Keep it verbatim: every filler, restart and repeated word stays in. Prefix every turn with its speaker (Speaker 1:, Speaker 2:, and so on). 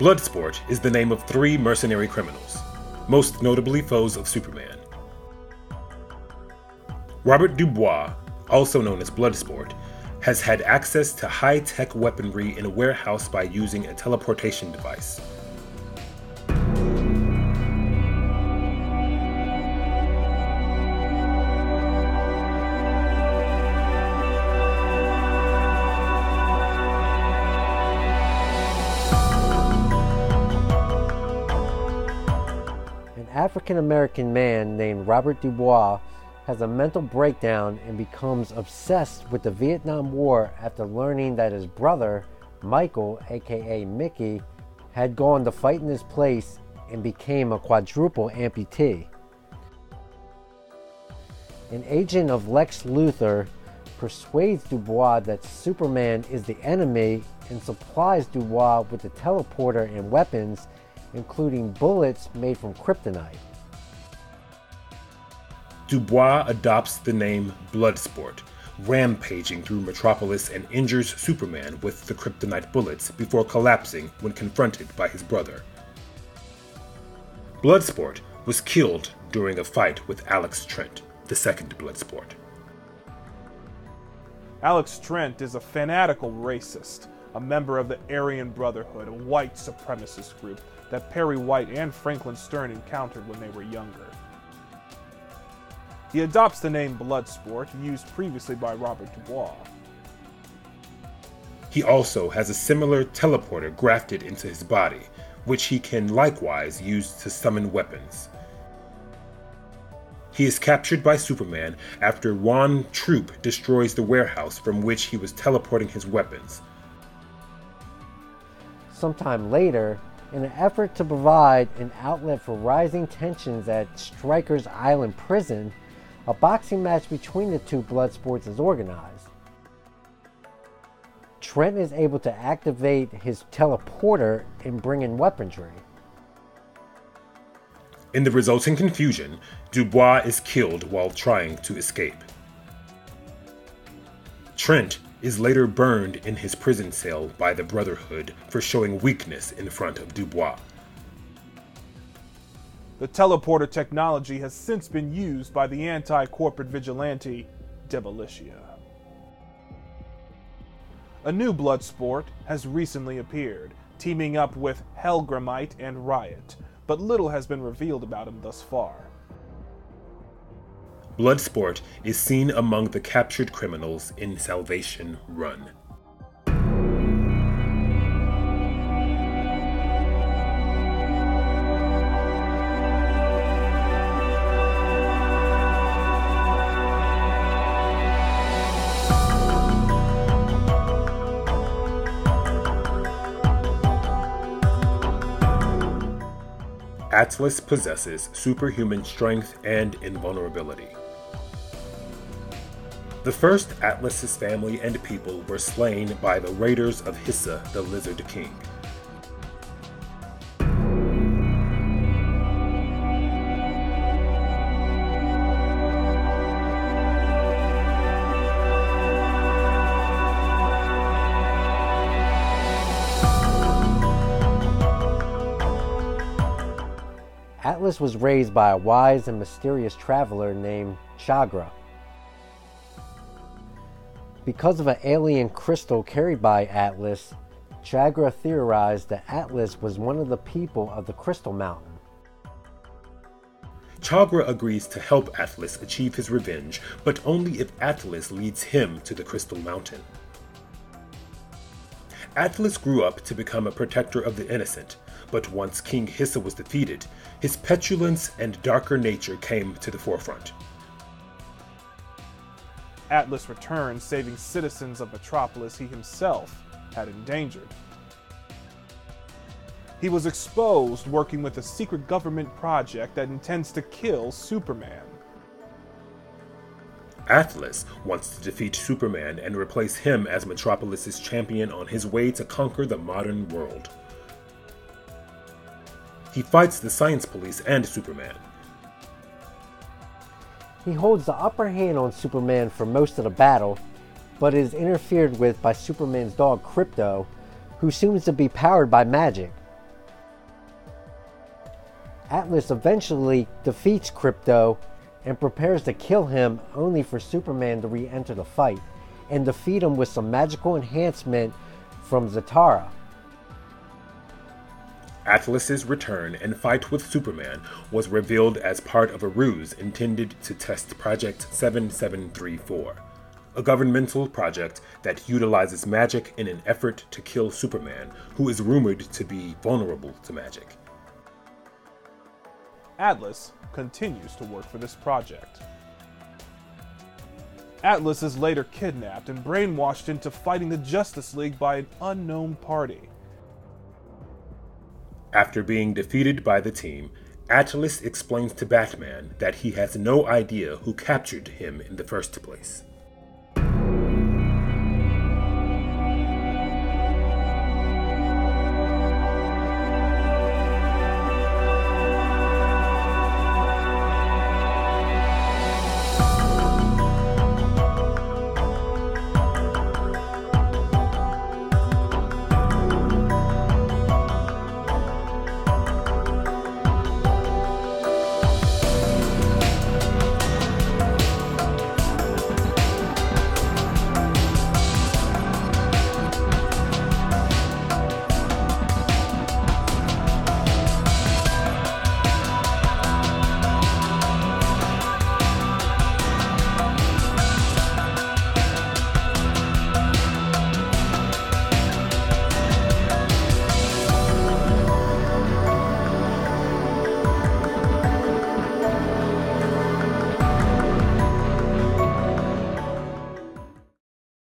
Speaker 1: Bloodsport is the name of three mercenary criminals, most notably foes of Superman. Robert Dubois, also known as Bloodsport, has had access to high-tech weaponry in a warehouse by using a teleportation device.
Speaker 2: An African-American man named Robert Dubois has a mental breakdown and becomes obsessed with the Vietnam War after learning that his brother, Michael, aka Mickey, had gone to fight in his place and became a quadruple amputee. An agent of Lex Luthor persuades Dubois that Superman is the enemy and supplies Dubois with the teleporter and weapons, including bullets made from kryptonite.
Speaker 1: Dubois adopts the name Bloodsport, rampaging through Metropolis and injures Superman with the kryptonite bullets before collapsing when confronted by his brother. Bloodsport was killed during a fight with Alex Trent, the second Bloodsport.
Speaker 3: Alex Trent is a fanatical racist, a member of the Aryan Brotherhood, a white supremacist group that Perry White and Franklin Stern encountered when they were younger. He adopts the name Bloodsport, used previously by Robert Dubois.
Speaker 1: He also has a similar teleporter grafted into his body, which he can likewise use to summon weapons. He is captured by Superman after Juan Troop destroys the warehouse from which he was teleporting his weapons.
Speaker 2: Sometime later, in an effort to provide an outlet for rising tensions at Stryker's Island prison, a boxing match between the two Bloodsports is organized. Trent is able to activate his teleporter and bring in weaponry.
Speaker 1: In the resulting confusion, Dubois is killed while trying to escape. Trent is later burned in his prison cell by the Brotherhood for showing weakness in front of Dubois.
Speaker 3: The teleporter technology has since been used by the anti-corporate vigilante Demolitia. A new Bloodsport has recently appeared, teaming up with Hellgramite and Riot, but little has been revealed about him thus far.
Speaker 1: Bloodsport is seen among the captured criminals in Salvation Run. Atlas possesses superhuman strength and invulnerability. The first Atlas's family and people were slain by the raiders of Hissa, the Lizard King.
Speaker 2: Atlas was raised by a wise and mysterious traveler named Chagra. Because of an alien crystal carried by Atlas, Chagra theorized that Atlas was one of the people of the Crystal Mountain.
Speaker 1: Chagra agrees to help Atlas achieve his revenge, but only if Atlas leads him to the Crystal Mountain. Atlas grew up to become a protector of the innocent, but once King Hissa was defeated, his petulance and darker nature came to the forefront.
Speaker 3: Atlas returns, saving citizens of Metropolis he himself had endangered. He was exposed working with a secret government project that intends to kill Superman.
Speaker 1: Atlas wants to defeat Superman and replace him as Metropolis's champion on his way to conquer the modern world. He fights the Science Police and Superman.
Speaker 2: He holds the upper hand on Superman for most of the battle, but is interfered with by Superman's dog Krypto, who seems to be powered by magic. Atlas eventually defeats Krypto and prepares to kill him, only for Superman to re-enter the fight and defeat him with some magical enhancement from Zatara.
Speaker 1: Atlas's return and fight with Superman was revealed as part of a ruse intended to test Project seven seven three four, a governmental project that utilizes magic in an effort to kill Superman, who is rumored to be vulnerable to magic.
Speaker 3: Atlas continues to work for this project. Atlas is later kidnapped and brainwashed into fighting the Justice League by an unknown party.
Speaker 1: After being defeated by the team, Atlas explains to Batman that he has no idea who captured him in the first place.